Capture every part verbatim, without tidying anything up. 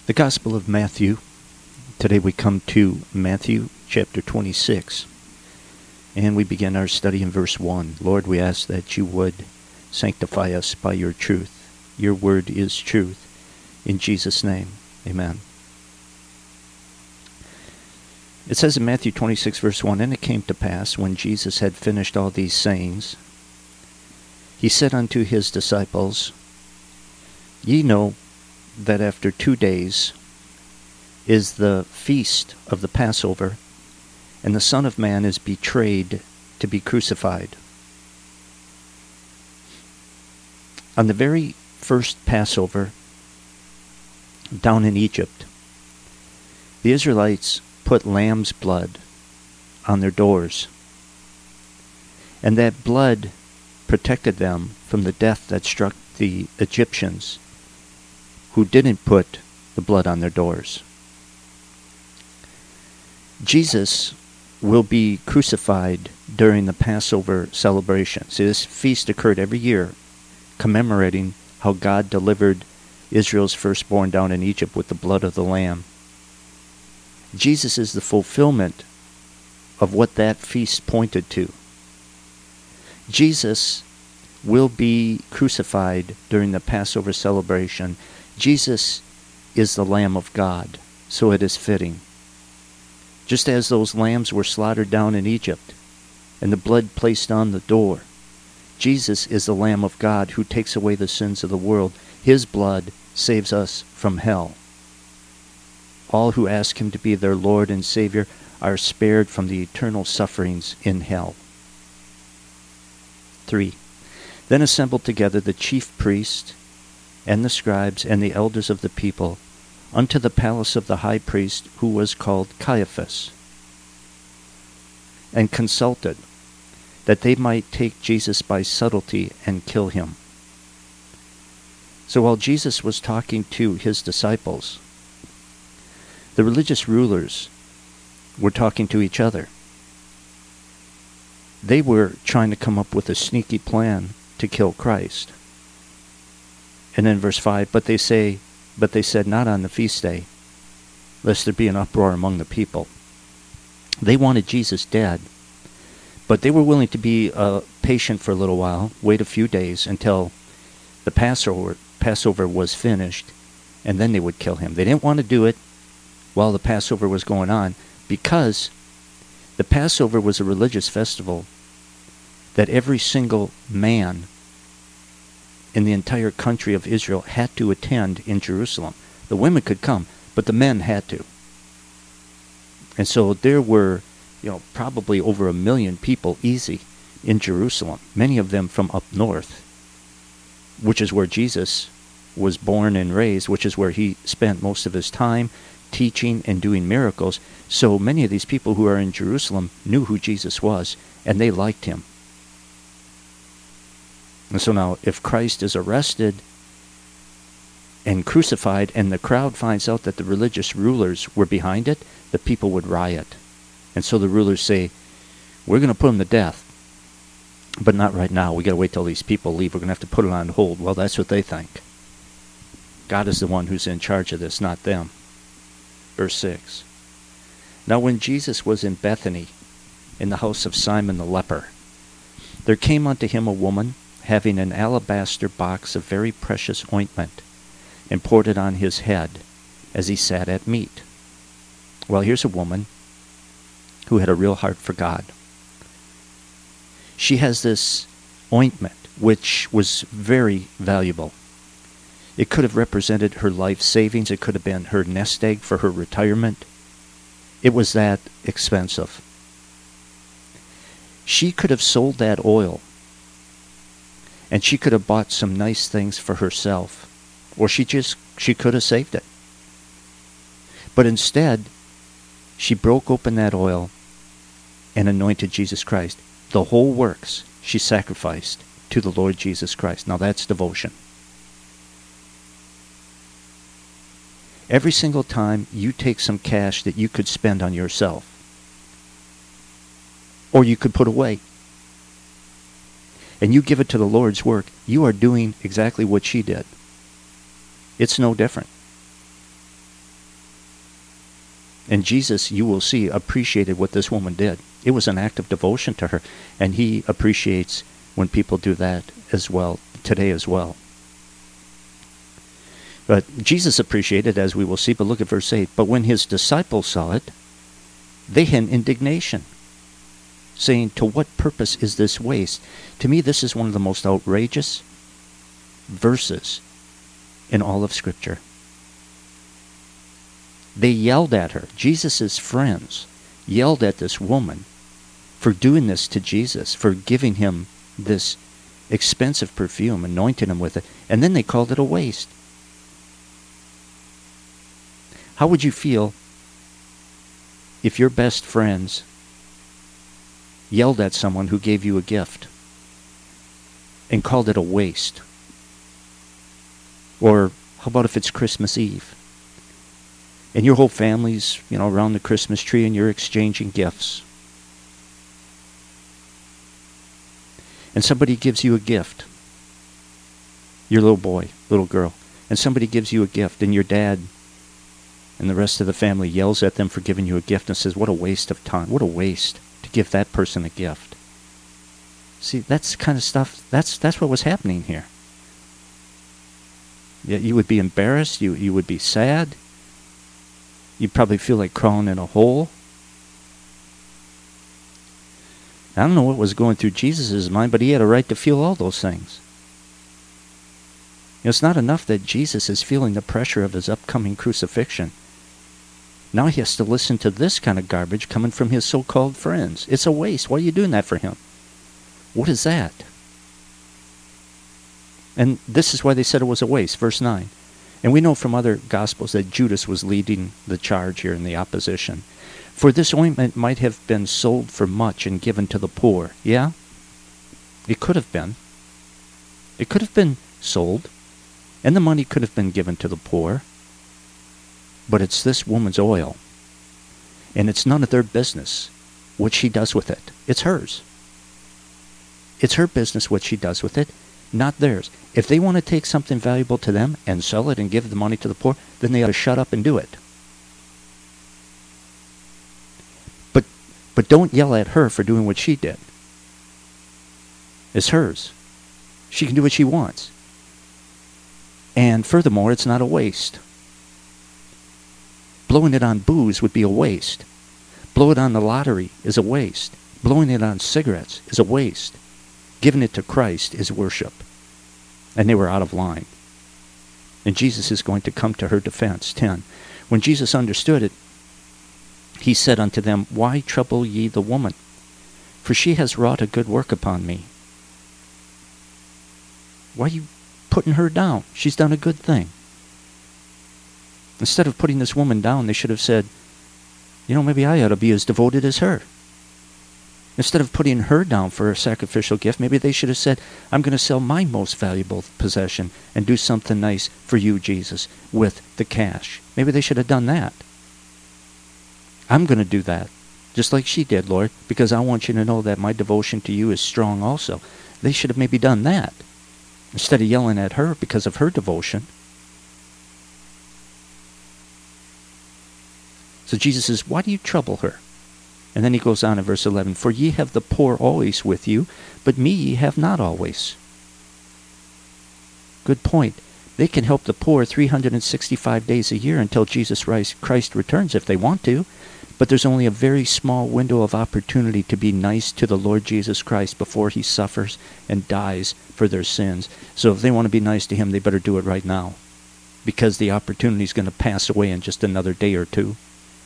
The Gospel of Matthew. Today we come to Matthew chapter twenty-six, and we begin our study in verse one. Lord, we ask that you would sanctify us by your truth. Your word is truth. In Jesus' name, amen. It says in Matthew twenty-six, verse one, And it came to pass, when Jesus had finished all these sayings, he said unto his disciples, Ye know that after two days is the feast of the Passover, and the Son of Man is betrayed to be crucified. On the very first Passover, down in Egypt, the Israelites put lamb's blood on their doors, and that blood protected them from the death that struck the Egyptians who didn't put the blood on their doors. Jesus will be crucified during the Passover celebration. See, this feast occurred every year, commemorating how God delivered Israel's firstborn down in Egypt with the blood of the Lamb. Jesus is the fulfillment of what that feast pointed to. Jesus will be crucified during the Passover celebration. Jesus is the Lamb of God, so it is fitting. Just as those lambs were slaughtered down in Egypt, and the blood placed on the door, Jesus is the Lamb of God who takes away the sins of the world. His blood saves us from hell. All who ask him to be their Lord and Savior are spared from the eternal sufferings in hell. Three. Then assembled together the chief priests and the scribes and the elders of the people unto the palace of the high priest, who was called Caiaphas, and consulted that they might take Jesus by subtlety and kill him. So while Jesus was talking to his disciples, the religious rulers were talking to each other. They were trying to come up with a sneaky plan to kill Christ. And then verse five, but they say, but they said, not on the feast day, lest there be an uproar among the people. They wanted Jesus dead, but they were willing to be uh, patient for a little while, wait a few days until the Passover, Passover was finished, and then they would kill him. They didn't want to do it while the Passover was going on, because the Passover was a religious festival that every single man in the entire country of Israel had to attend in Jerusalem. The women could come, but the men had to. And so there were, you know, probably over a million people easy in Jerusalem, many of them from up north, which is where Jesus was born and raised, which is where he spent most of his time teaching and doing miracles. So many of these people who are in Jerusalem knew who Jesus was, and they liked him. And so now, if Christ is arrested and crucified, and the crowd finds out that the religious rulers were behind it, the people would riot. And so the rulers say, we're going to put him to death, but not right now. We got to wait till these people leave. We're going to have to put it on hold. Well, that's what they think. God is the one who's in charge of this, not them. Verse six. Now when Jesus was in Bethany, in the house of Simon the leper, there came unto him a woman, having an alabaster box of very precious ointment, and poured it on his head as he sat at meat. Well, here's a woman who had a real heart for God. She has this ointment, which was very valuable. It could have represented her life savings. It could have been her nest egg for her retirement. It was that expensive. She could have sold that oil, and she could have bought some nice things for herself, or she just she could have saved it. But instead, she broke open that oil and anointed Jesus Christ. The whole works she sacrificed to the Lord Jesus Christ. Now that's devotion. Every single time you take some cash that you could spend on yourself, or you could put away, and you give it to the Lord's work, you are doing exactly what she did. It's no different. And Jesus, you will see, appreciated what this woman did. It was an act of devotion to her. And he appreciates when people do that as well, today as well. But Jesus appreciated, as we will see, but look at verse eight. But when his disciples saw it, they had indignation, saying, to what purpose is this waste? To me, this is one of the most outrageous verses in all of Scripture. They yelled at her. Jesus' friends yelled at this woman for doing this to Jesus, for giving him this expensive perfume, anointing him with it, and then they called it a waste. How would you feel if your best friends yelled at someone who gave you a gift and called it a waste? Or how about if it's Christmas Eve and your whole family's, you know, around the Christmas tree and you're exchanging gifts, and somebody gives you a gift, your little boy, little girl, and somebody gives you a gift, and your dad and the rest of the family yells at them for giving you a gift and says, what a waste of time, what a waste to give that person a gift. See, that's the kind of stuff, that's that's what was happening here. Yeah, you would be embarrassed, you, you would be sad, you'd probably feel like crawling in a hole. I don't know what was going through Jesus' mind, but he had a right to feel all those things. You know, it's not enough that Jesus is feeling the pressure of his upcoming crucifixion. Now he has to listen to this kind of garbage coming from his so-called friends. It's a waste. Why are you doing that for him? What is that? And this is why they said it was a waste. Verse nine. And we know from other Gospels that Judas was leading the charge here in the opposition. For this ointment might have been sold for much and given to the poor. Yeah? It could have been. It could have been sold. And the money could have been given to the poor. But it's this woman's oil. And it's none of their business what she does with it. It's hers. It's her business what she does with it, not theirs. If they want to take something valuable to them and sell it and give the money to the poor, then they ought to shut up and do it. But but don't yell at her for doing what she did. It's hers. She can do what she wants. And furthermore, it's not a waste. Blowing it on booze would be a waste. Blow it on the lottery is a waste. Blowing it on cigarettes is a waste. Giving it to Christ is worship. And they were out of line. And Jesus is going to come to her defense. ten. When Jesus understood it, he said unto them, why trouble ye the woman? For she has wrought a good work upon me. Why are you putting her down? She's done a good thing. Instead of putting this woman down, they should have said, you know, maybe I ought to be as devoted as her. Instead of putting her down for a sacrificial gift, maybe they should have said, I'm going to sell my most valuable possession and do something nice for you, Jesus, with the cash. Maybe they should have done that. I'm going to do that, just like she did, Lord, because I want you to know that my devotion to you is strong also. They should have maybe done that, instead of yelling at her because of her devotion. So Jesus says, why do you trouble her? And then he goes on in verse eleven, for ye have the poor always with you, but me ye have not always. Good point. They can help the poor three hundred sixty-five days a year until Jesus Christ returns if they want to, but there's only a very small window of opportunity to be nice to the Lord Jesus Christ before he suffers and dies for their sins. So if they want to be nice to him, they better do it right now, because the opportunity is going to pass away in just another day or two.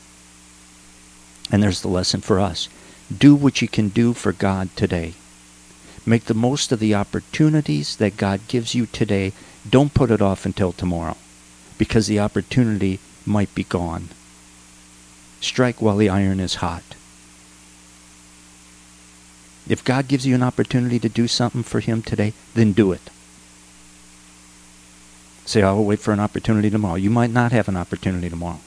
And there's the lesson for us. Do what you can do for God today. Make the most of the opportunities that God gives you today. Don't put it off until tomorrow, because the opportunity might be gone. Strike while the iron is hot. If God gives you an opportunity to do something for him today, then do it. Say, I will wait for an opportunity tomorrow. You might not have an opportunity tomorrow.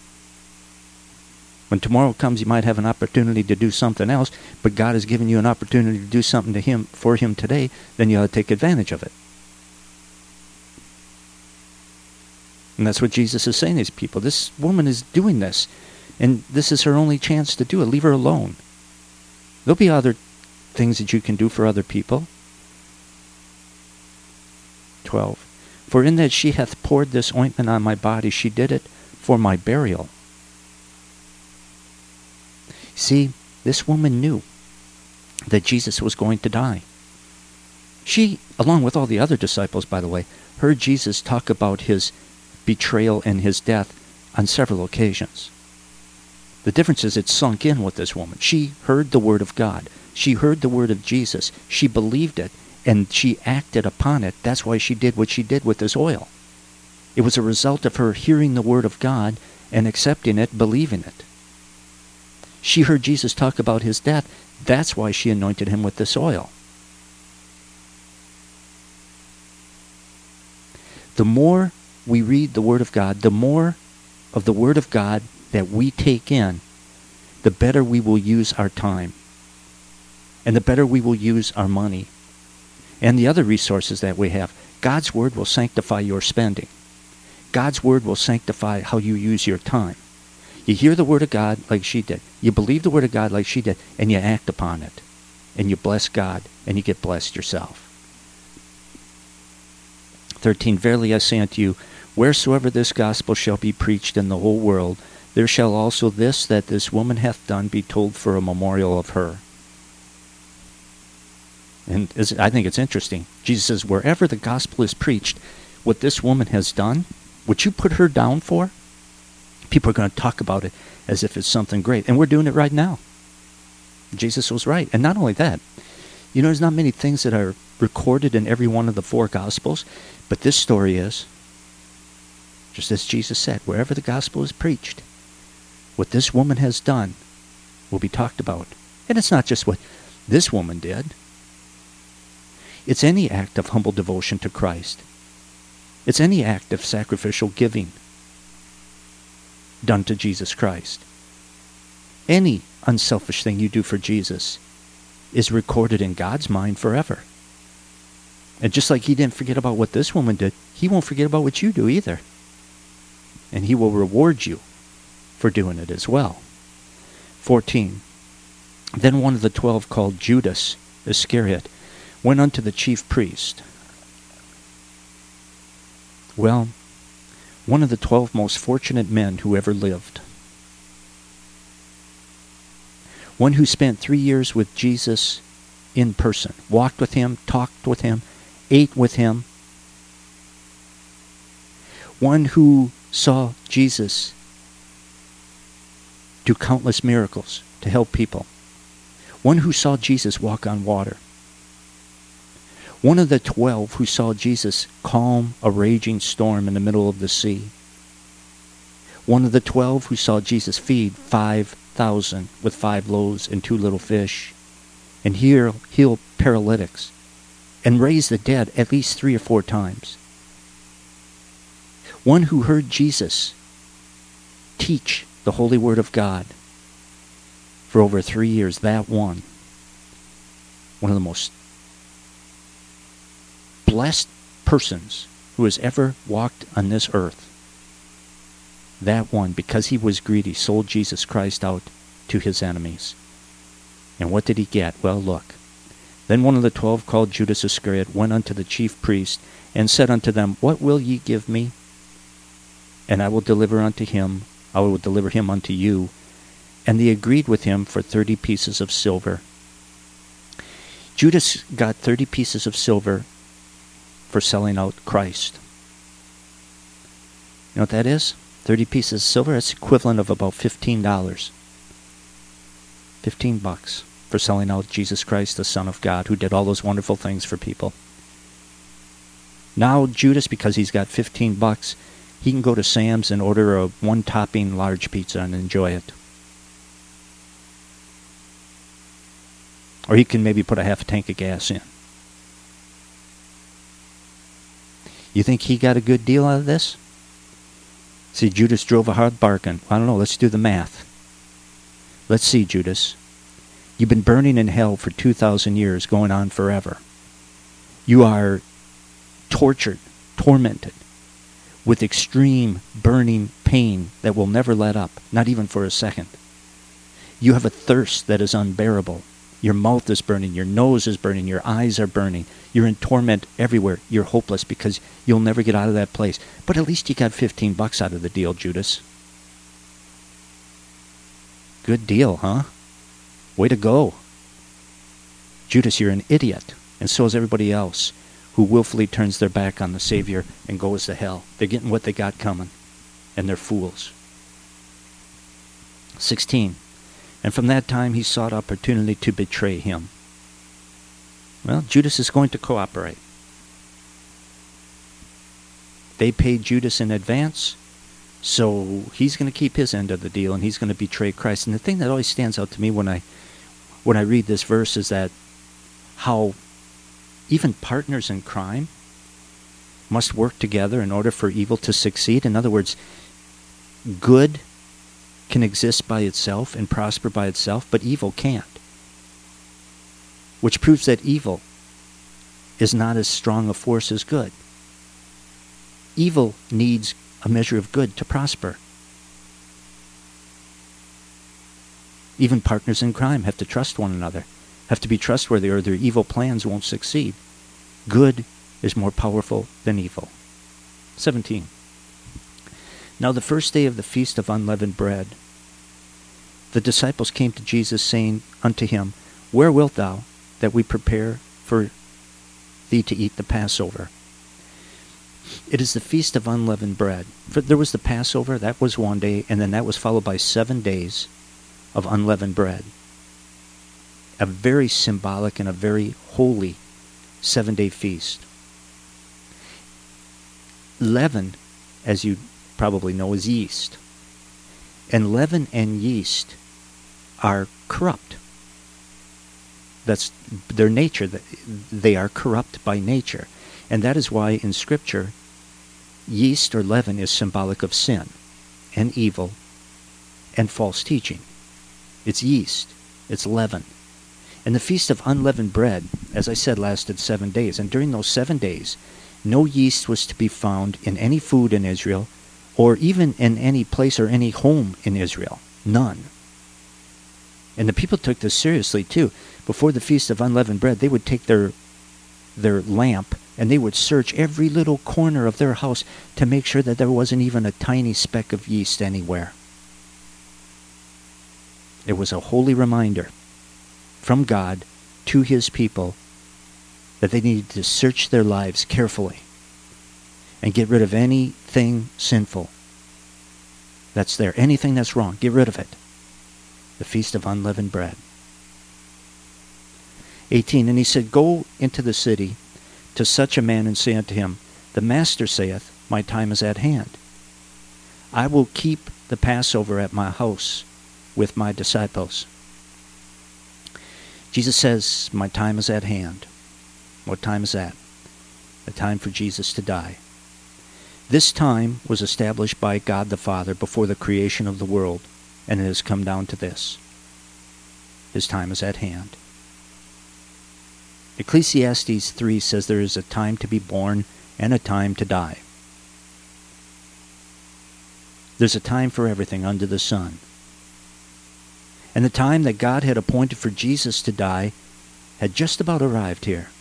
When tomorrow comes, you might have an opportunity to do something else, but God has given you an opportunity to do something to him for him today, then you ought to take advantage of it. And that's what Jesus is saying to these people. This woman is doing this. And this is her only chance to do it. Leave her alone. There'll be other things that you can do for other people. twelve. For in that she hath poured this ointment on my body, she did it for my burial. See, this woman knew that Jesus was going to die. She, along with all the other disciples, by the way, heard Jesus talk about his betrayal and his death on several occasions. The difference is it sunk in with this woman. She heard the word of God. She heard the word of Jesus. She believed it, and she acted upon it. That's why she did what she did with this oil. It was a result of her hearing the word of God and accepting it, believing it. She heard Jesus talk about his death. That's why she anointed him with this oil. The more we read the word of God, the more of the word of God that we take in, the better we will use our time. And the better we will use our money. And the other resources that we have. God's word will sanctify your spending. God's word will sanctify how you use your time. You hear the word of God like she did. You believe the word of God like she did. And you act upon it. And you bless God. And you get blessed yourself. thirteen. Verily I say unto you, wheresoever this gospel shall be preached in the whole world, there shall also this that this woman hath done be told for a memorial of her. And I think it's interesting. Jesus says, wherever the gospel is preached, what this woman has done, what you put her down for, people are going to talk about it as if it's something great. And we're doing it right now. Jesus was right. And not only that, you know, there's not many things that are recorded in every one of the four Gospels, but this story is, just as Jesus said, wherever the gospel is preached, what this woman has done will be talked about. And it's not just what this woman did. It's any act of humble devotion to Christ. It's any act of sacrificial giving done to Jesus Christ. Any unselfish thing you do for Jesus is recorded in God's mind forever. And just like he didn't forget about what this woman did, he won't forget about what you do either. And he will reward you for doing it as well. fourteen. Then one of the twelve, called Judas Iscariot, went unto the chief priest. Well, one of the twelve most fortunate men who ever lived. One who spent three years with Jesus in person, walked with him, talked with him, ate with him. One who saw Jesus do countless miracles to help people. One who saw Jesus walk on water. One of the twelve who saw Jesus calm a raging storm in the middle of the sea. One of the twelve who saw Jesus feed five thousand with five loaves and two little fish, and heal, heal paralytics, and raise the dead at least three or four times. One who heard Jesus teach the holy word of God for over three years, that one. One of the most blessed persons who has ever walked on this earth. That one, because he was greedy, sold Jesus Christ out to his enemies. And what did he get? Well, look. Then one of the twelve, called Judas Iscariot, went unto the chief priest, and said unto them, What will ye give me? And I will deliver unto him, I will deliver him unto you. And they agreed with him for thirty pieces of silver. Judas got thirty pieces of silver for selling out Christ. You know what that is? thirty pieces of silver, that's equivalent of about fifteen dollars. fifteen bucks for selling out Jesus Christ, the Son of God, who did all those wonderful things for people. Now Judas, because he's got fifteen bucks, he can go to Sam's and order a one-topping large pizza and enjoy it. Or he can maybe put a half a tank of gas in. You think he got a good deal out of this? See, Judas drove a hard bargain. I don't know, let's do the math. Let's see, Judas. You've been burning in hell for two thousand years, going on forever. You are tortured, tormented, with extreme burning pain that will never let up, not even for a second. You have a thirst that is unbearable. Your mouth is burning, your nose is burning, your eyes are burning. You're in torment everywhere. You're hopeless because you'll never get out of that place. But at least you got fifteen bucks out of the deal, Judas. Good deal, huh? Way to go. Judas, you're an idiot, and so is everybody else who willfully turns their back on the Savior and goes to hell. They're getting what they got coming, and they're fools. sixteen. And from that time he sought opportunity to betray him. Well, Judas is going to cooperate. They paid Judas in advance, so he's going to keep his end of the deal, and he's going to betray Christ. And the thing that always stands out to me when I when I read this verse is that how even partners in crime must work together in order for evil to succeed. In other words, good can exist by itself and prosper by itself, but evil can't. Which proves that evil is not as strong a force as good. Evil needs a measure of good to prosper. Even partners in crime have to trust one another, have to be trustworthy, or their evil plans won't succeed. Good is more powerful than evil. seventeen. Now the first day of the feast of unleavened bread, the disciples came to Jesus, saying unto him, Where wilt thou that we prepare for thee to eat the Passover? It is the feast of unleavened bread. For there was the Passover, that was one day, and then that was followed by seven days of unleavened bread. A very symbolic and a very holy seven-day feast. Leaven, as you probably know, is yeast. And leaven and yeast are corrupt. That's their nature. They are corrupt by nature. And that is why in Scripture, yeast or leaven is symbolic of sin and evil and false teaching. It's yeast. It's leaven. And the Feast of Unleavened Bread, as I said, lasted seven days. And during those seven days, no yeast was to be found in any food in Israel, or even in any place or any home in Israel. None. And the people took this seriously too. Before the Feast of Unleavened Bread, they would take their their lamp and they would search every little corner of their house to make sure that there wasn't even a tiny speck of yeast anywhere. It was a holy reminder from God to his people that they needed to search their lives carefully and get rid of anything sinful that's there. Anything that's wrong, get rid of it. The Feast of Unleavened Bread. eighteen. And he said, Go into the city to such a man and say unto him, The Master saith, My time is at hand. I will keep the Passover at my house with my disciples. Jesus says, My time is at hand. What time is that? The time for Jesus to die. This time was established by God the Father before the creation of the world, and it has come down to this. His time is at hand. Ecclesiastes three says there is a time to be born and a time to die. There's a time for everything under the sun. And the time that God had appointed for Jesus to die had just about arrived here.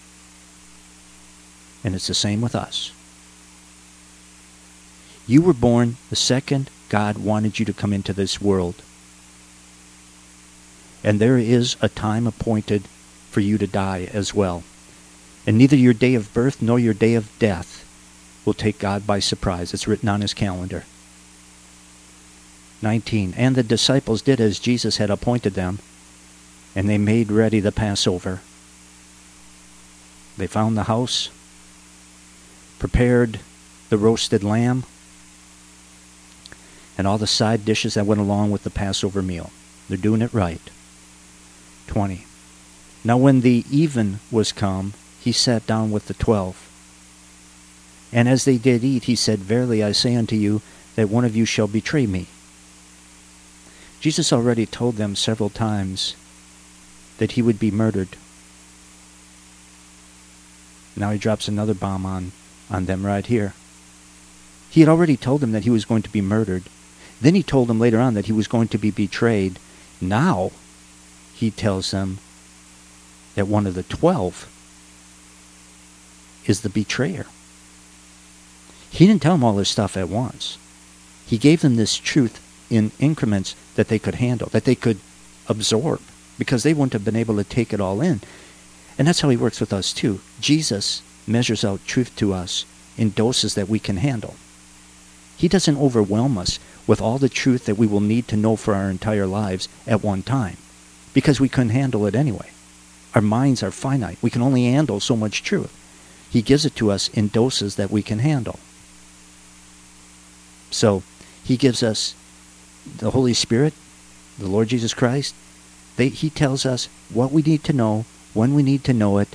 And it's the same with us. You were born the second God wanted you to come into this world. And there is a time appointed for you to die as well. And neither your day of birth nor your day of death will take God by surprise. It's written on his calendar. nineteen. And the disciples did as Jesus had appointed them, and they made ready the Passover. They found the house, prepared the roasted lamb, and all the side dishes that went along with the Passover meal. They're doing it right. twenty. Now when the even was come, he sat down with the twelve. And as they did eat, he said, Verily I say unto you, that one of you shall betray me. Jesus already told them several times that he would be murdered. Now he drops another bomb on, on them right here. He had already told them that he was going to be murdered. Then he told them later on that he was going to be betrayed. Now he tells them that one of the twelve is the betrayer. He didn't tell them all this stuff at once. He gave them this truth in increments that they could handle, that they could absorb, because they wouldn't have been able to take it all in. And that's how he works with us too. Jesus measures out truth to us in doses that we can handle. He doesn't overwhelm us with all the truth that we will need to know for our entire lives at one time, because we couldn't handle it anyway. Our minds are finite. We can only handle so much truth. He gives it to us in doses that we can handle. So he gives us the Holy Spirit, the Lord Jesus Christ. They, he tells us what we need to know, when we need to know it,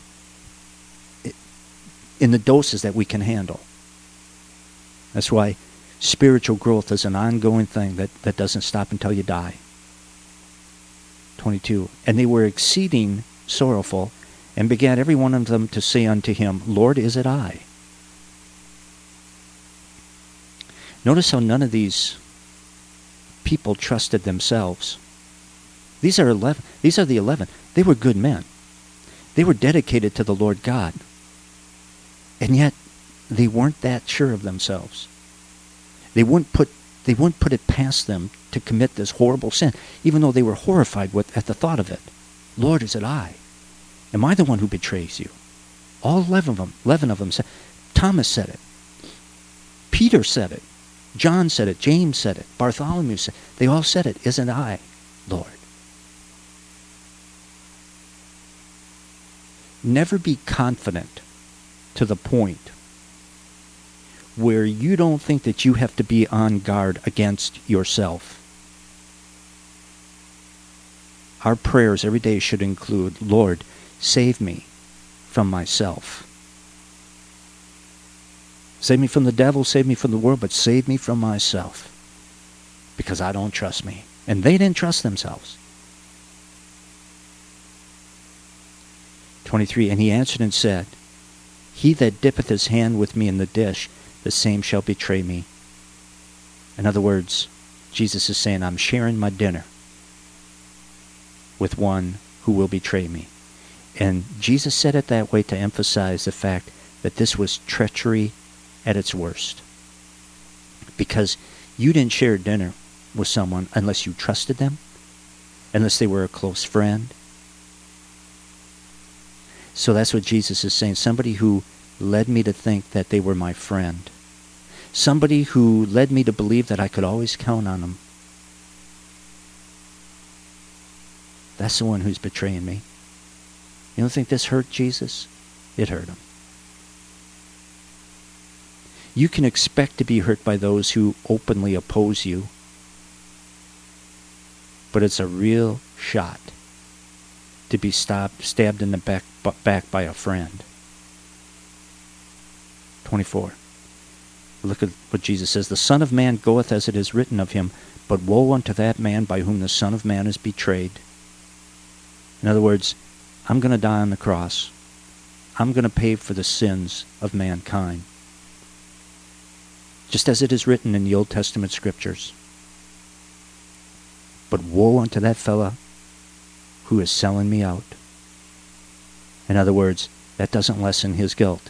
in the doses that we can handle. That's why spiritual growth is an ongoing thing that, that doesn't stop until you die. twenty-two. And they were exceeding sorrowful, and began every one of them to say unto him, Lord, is it I? Notice how none of these people trusted themselves. These are eleven. These are the eleven. They were good men. They were dedicated to the Lord God. And yet, they weren't that sure of themselves. They wouldn't put they wouldn't put it past them to commit this horrible sin, even though they were horrified with, at the thought of it. Lord, is it I? Am I the one who betrays you? All eleven of them, eleven of them said. Thomas said it. Peter said it. John said it. James said it. Bartholomew said it. They all said it. Isn't I, Lord? Never be confident to the point where you don't think that you have to be on guard against yourself. Our prayers every day should include, Lord, save me from myself. Save me from the devil, save me from the world, but save me from myself. Because I don't trust me. And they didn't trust themselves. twenty-three, and he answered and said, He that dippeth his hand with me in the dish, the same shall betray me. In other words, Jesus is saying, I'm sharing my dinner with one who will betray me. And Jesus said it that way to emphasize the fact that this was treachery at its worst. Because you didn't share dinner with someone unless you trusted them, unless they were a close friend. So that's what Jesus is saying. Somebody who led me to think that they were my friend. Somebody who led me to believe that I could always count on them. That's the one who's betraying me. You don't think this hurt Jesus? It hurt him. You can expect to be hurt by those who openly oppose you, but it's a real shot to be stopped, stabbed in the back, back by a friend. twenty-four. Look at what Jesus says. The Son of Man goeth as it is written of him, but woe unto that man by whom the Son of Man is betrayed. In other words, I'm going to die on the cross. I'm going to pay for the sins of mankind. Just as it is written in the Old Testament scriptures. But woe unto that fella who is selling me out. In other words, that doesn't lessen his guilt.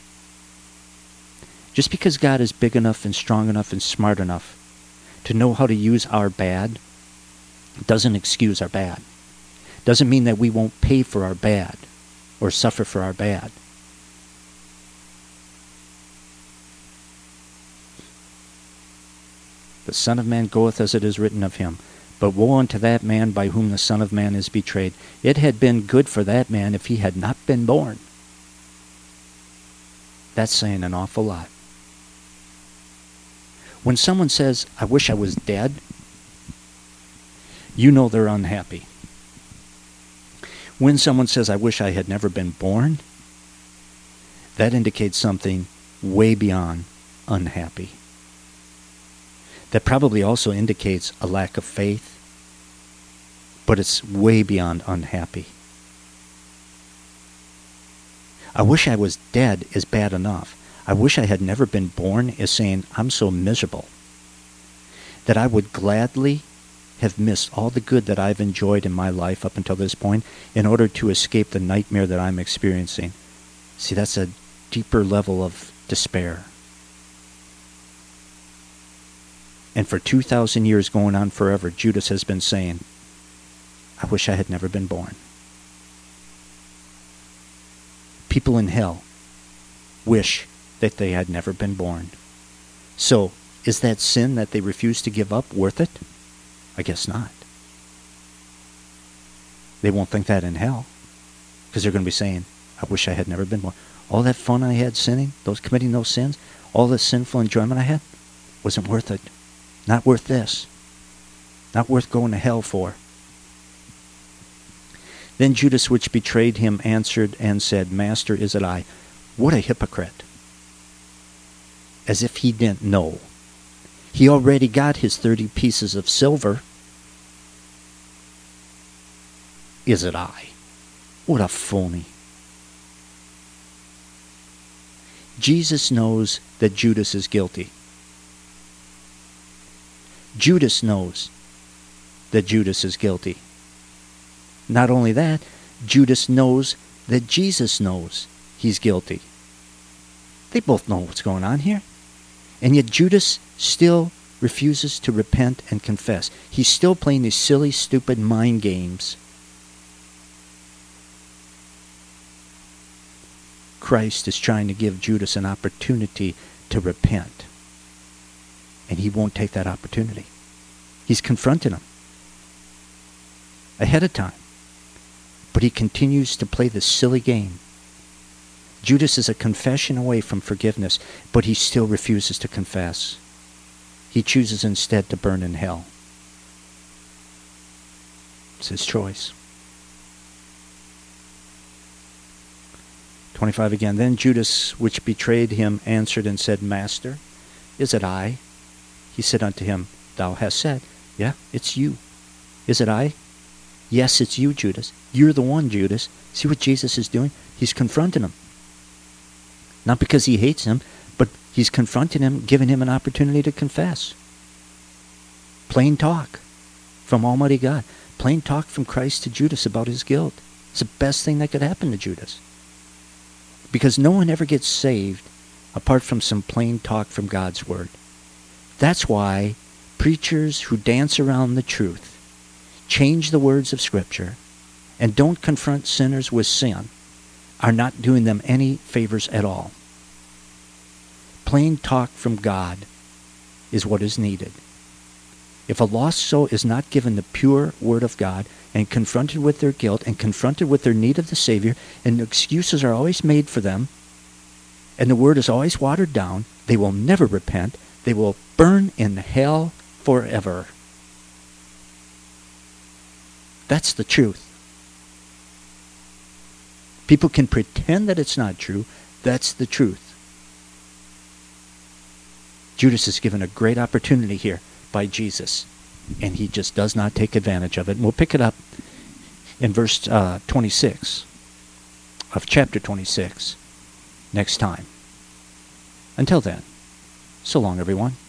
Just because God is big enough and strong enough and smart enough to know how to use our bad doesn't excuse our bad. Doesn't mean that we won't pay for our bad or suffer for our bad. The Son of Man goeth as it is written of him. But woe unto that man by whom the Son of Man is betrayed. It had been good for that man if he had not been born. That's saying an awful lot. When someone says, I wish I was dead, you know they're unhappy. When someone says, I wish I had never been born, that indicates something way beyond unhappy. That probably also indicates a lack of faith, but it's way beyond unhappy. I wish I was dead is bad enough. I wish I had never been born is saying, I'm so miserable that I would gladly have missed all the good that I've enjoyed in my life up until this point in order to escape the nightmare that I'm experiencing. See, that's a deeper level of despair. And for two thousand years, going on forever, Judas has been saying, I wish I had never been born. People in hell wish that they had never been born. So, is that sin that they refuse to give up worth it? I guess not. They won't think that in hell, because they're going to be saying, I wish I had never been born. All that fun I had sinning, those committing those sins, all the sinful enjoyment I had, wasn't worth it. Not worth this. Not worth going to hell for. Then Judas, which betrayed him, answered and said, Master, is it I? What a hypocrite. As if he didn't know. He already got his thirty pieces of silver. Is it I? What a phony. Jesus knows that Judas is guilty. Judas knows that Judas is guilty. Not only that, Judas knows that Jesus knows he's guilty. They both know what's going on here. And yet Judas still refuses to repent and confess. He's still playing these silly, stupid mind games. Christ is trying to give Judas an opportunity to repent. And he won't take that opportunity. He's confronted him ahead of time. But he continues to play this silly game. Judas is a confession away from forgiveness, but he still refuses to confess. He chooses instead to burn in hell. It's his choice. twenty-five again. Then Judas, which betrayed him, answered and said, Master, is it I? He said unto him, Thou hast said. Yeah, it's you. Is it I? Yes, it's you, Judas. You're the one, Judas. See what Jesus is doing? He's confronting him. Not because he hates him, but he's confronting him, giving him an opportunity to confess. Plain talk from Almighty God. Plain talk from Christ to Judas about his guilt. It's the best thing that could happen to Judas. Because no one ever gets saved apart from some plain talk from God's Word. That's why preachers who dance around the truth, change the words of Scripture, and don't confront sinners with sin, are not doing them any favors at all. Plain talk from God is what is needed. If a lost soul is not given the pure Word of God and confronted with their guilt and confronted with their need of the Savior, and excuses are always made for them, and the Word is always watered down, they will never repent. They will burn in hell forever. That's the truth. People can pretend that it's not true. That's the truth. Judas is given a great opportunity here by Jesus, and he just does not take advantage of it. And we'll pick it up in verse uh, twenty-six of chapter twenty-six next time. Until then, so long, everyone.